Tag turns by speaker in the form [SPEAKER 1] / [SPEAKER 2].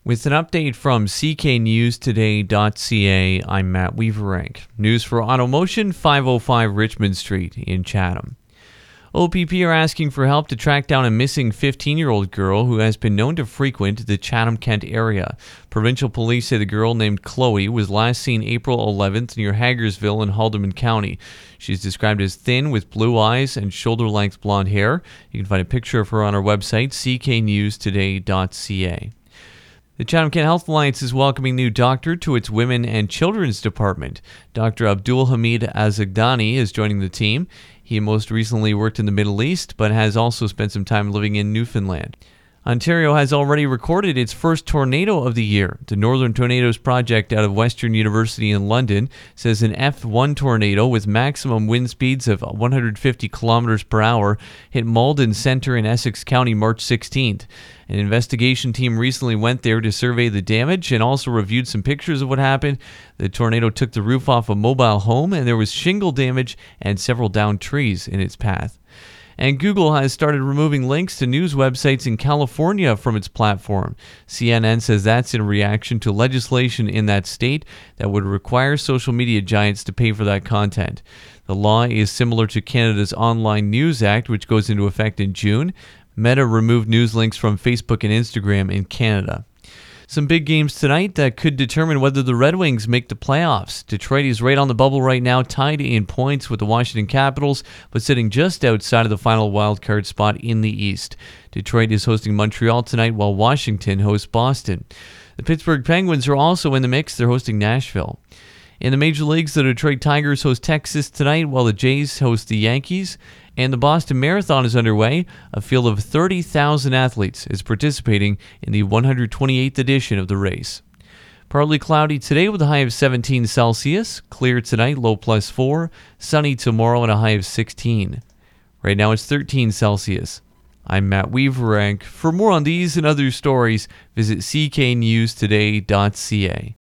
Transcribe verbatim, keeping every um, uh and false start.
[SPEAKER 1] With an update from C K News Today dot C A, I'm Matt Weaverank. News for Automotion, five oh five Richmond Street in Chatham. O P P are asking for help to track down a missing fifteen-year-old girl who has been known to frequent the Chatham-Kent area. Provincial police say the girl named Chloe was last seen April eleventh near Hagersville in Haldimand County. She's described as thin with blue eyes and shoulder-length blonde hair. You can find a picture of her on our website, C K News Today dot C A. The Chatham-Kent Health Alliance is welcoming new doctor to its Women and Children's Department. Doctor Abdul Hamid Azagdani is joining the team. He most recently worked in the Middle East, but has also spent some time living in Newfoundland. Ontario has already recorded its first tornado of the year. The Northern Tornadoes Project out of Western University in London says an F one tornado with maximum wind speeds of one hundred fifty kilometers per hour hit Malden Center in Essex County March sixteenth. An investigation team recently went there to survey the damage and also reviewed some pictures of what happened. The tornado took the roof off a mobile home, and there was shingle damage and several downed trees in its path. And Google has started removing links to news websites in California from its platform. C N N says that's in reaction to legislation in that state that would require social media giants to pay for that content. The law is similar to Canada's Online News Act, which goes into effect in June. Meta removed news links from Facebook and Instagram in Canada. Some big games tonight that could determine whether the Red Wings make the playoffs. Detroit is right on the bubble right now, tied in points with the Washington Capitals, but sitting just outside of the final wildcard spot in the East. Detroit is hosting Montreal tonight while Washington hosts Boston. The Pittsburgh Penguins are also in the mix. They're hosting Nashville. In the major leagues, the Detroit Tigers host Texas tonight while the Jays host the Yankees. And the Boston Marathon is underway. A field of thirty thousand athletes is participating in the one hundred twenty-eighth edition of the race. Partly cloudy today with a high of seventeen Celsius. Clear tonight, low plus four. Sunny tomorrow and a high of sixteen. Right now it's thirteen Celsius. I'm Matt Weaverank. For more on these and other stories, visit C K News Today dot C A.